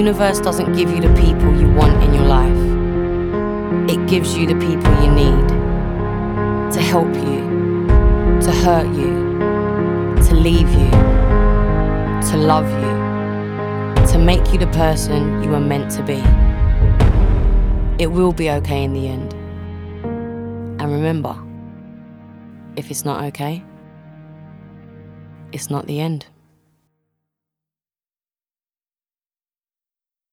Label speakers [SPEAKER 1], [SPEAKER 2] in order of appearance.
[SPEAKER 1] universe doesn't give you the people you want in your life. It gives you the people you need to help you, to hurt you, to leave you, to love you, to make you the person you were meant to be. It will be okay in the end. And remember, if it's not okay, it's not the end.